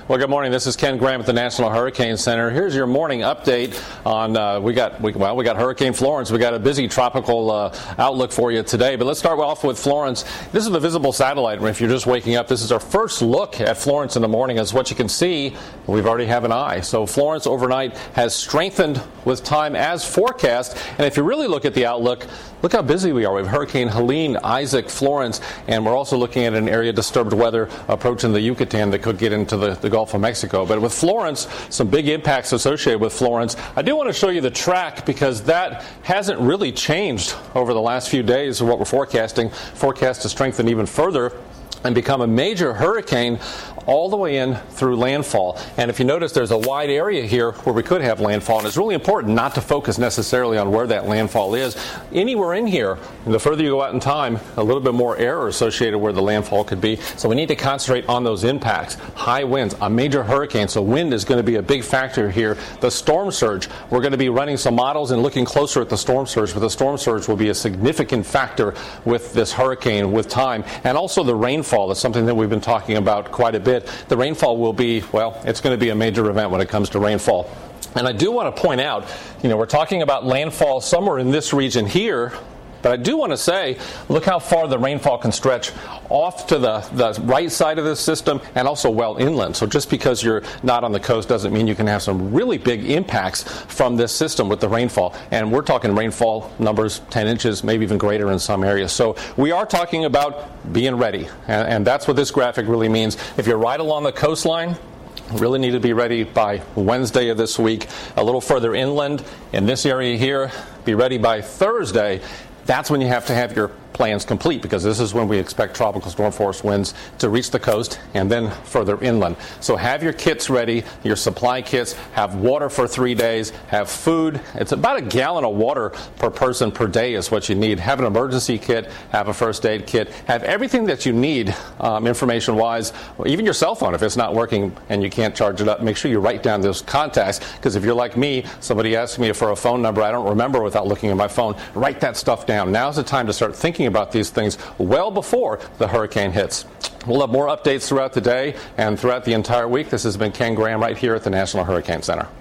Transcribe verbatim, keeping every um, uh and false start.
Well, good morning. This is Ken Graham at the National Hurricane Center. Here's your morning update on uh, we got we, well we got Hurricane Florence. We got a busy tropical uh, outlook for you today. But let's start off with Florence. This is the visible satellite. If you're just waking up, this is our first look at Florence in the morning. As what you can see, we've already have an eye. So Florence overnight has strengthened with time as forecast. And if you really look at the outlook, look how busy we are. We have Hurricane Helene, Isaac, Florence, and we're also looking at an area of disturbed weather approaching the Yucatan that could get into the, the Gulf of Mexico. But with Florence, some big impacts associated with Florence. I do want to show you the track because that hasn't really changed over the last few days of what we're forecasting. Forecast to strengthen even further and become a major hurricane all the way in through landfall. And if you notice, there's a wide area here where we could have landfall, and it's really important not to focus necessarily on where that landfall is. Anywhere in here, and the further you go out in time, a little bit more error associated where the landfall could be. So we need to concentrate on those impacts. High winds, a major hurricane, so wind is going to be a big factor here. The storm surge, we're going to be running some models and looking closer at the storm surge, but the storm surge will be a significant factor with this hurricane with time. And also the rainfall. That's something that we've been talking about quite a bit. The rainfall will be, well, it's going to be a major event when it comes to rainfall. And I do want to point out, you know, we're talking about landfall somewhere in this region here, but I do want to say, look how far the rainfall can stretch off to the, the right side of this system and also well inland. So just because you're not on the coast doesn't mean you can have some really big impacts from this system with the rainfall. And we're talking rainfall numbers ten inches, maybe even greater in some areas. So we are talking about being ready. And, and that's what this graphic really means. If you're right along the coastline, really need to be ready by Wednesday of this week. A little further inland in this area here, be ready by Thursday. That's when you have to have your plans complete, because this is when we expect tropical storm force winds to reach the coast and then further inland. So have your kits ready, your supply kits, have water for three days, have food. It's about a gallon of water per person per day is what you need. Have an emergency kit, have a first aid kit, have everything that you need um, information-wise, even your cell phone if it's not working and you can't charge it up. Make sure you write down those contacts, because if you're like me, somebody asks me for a phone number I don't remember without looking at my phone, write that stuff down. Now's the time to start thinking about these things well before the hurricane hits. We'll have more updates throughout the day and throughout the entire week. This has been Ken Graham right here at the National Hurricane Center.